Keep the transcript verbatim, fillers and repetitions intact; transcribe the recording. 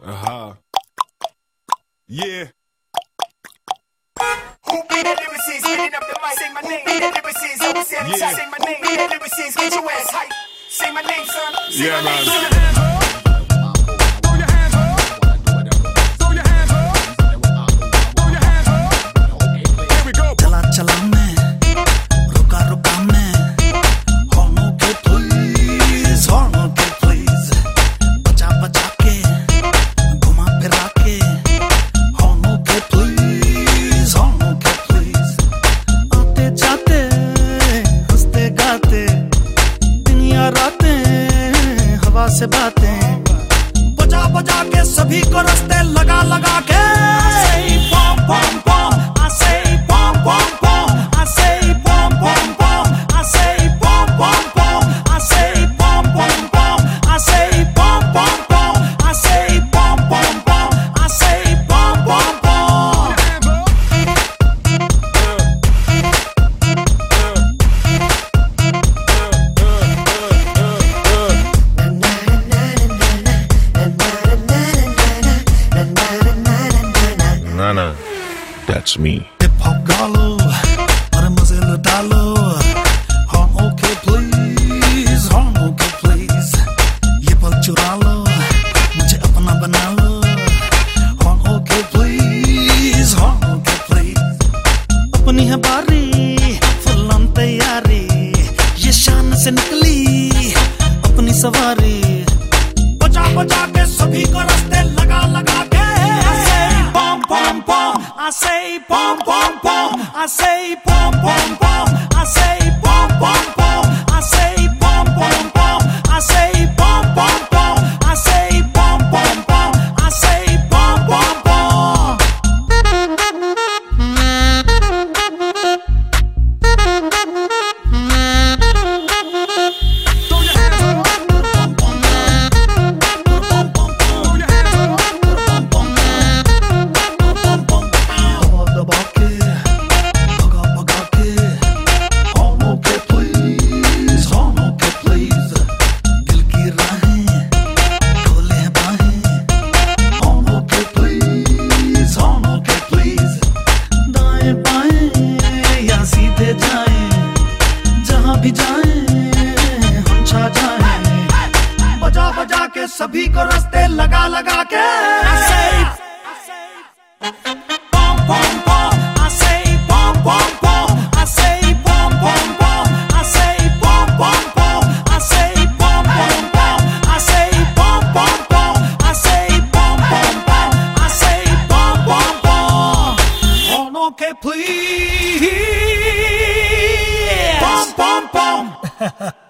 Uh-huh. Yeah. Who be the lyricist? Spinning up the mic, say my name. Be the lyricist. Always say the Yeah. Say my name. Be the lyricist. Get your ass hype. Say my name, son. Say Yeah, my man. name, son. Throw your hands up. Throw your hands up. Throw your hands up. Here we go. चला चला मैं रुका रुका मैं हॉर्नों के please हॉर्नों के please बचा बचा के घुमा फिरा के हॉर्नों के प्लीज हॉर्नों के प्लीज आते जाते हंसते गाते दिन या रातें हवा से बातें बजा बजा के सभी को रास्ते लगा लगा के पॉम पॉम पॉम I say pom pom pom, I say pom pom pom, I say pom pom pom, I say pom pom pom, I say pom pom pom, I say pom pom pom, I say pom pom pom. Nana, that's me. Hip hop गालो और मजे लुटा लो हम okay please हम okay please ये पल चुरा लो मुझे अपना बना लो हम ओके प्लीज हम ओके प्लीज अपनी है बारी फुल ऑन तैयारी ये शान से निकली अपनी सवारी बजा बजा के सभी को रास्ते लगा लगा के pom pom pom, I say pom pom pom, I say pom pom pom, I say pom pom pom, I say pom pom pom, I say pom pom pom, I say pom pom pom, I say pom pom pom. Throw your hands up. Throw your hands up. दबा के भगा भगा के हॉर्नों के please हॉर्नों के please दिल की राहें खोले हैं बाहें हॉर्नों के प्लीज हॉर्नों के प्लीज दाएं बाएं या सीधे जाएं जहां भी जाएं हम छा जाएं बजा बजा के सभी को रास्ते लगा लगा के pom pom pom, I say pom pom pom, I say pom pom pom, I say pom pom pom, I say pom pom pom, I say pom pom pom, I say pom pom pom, I say pom pom pom. Hॉर्नों के please, pom pom pom.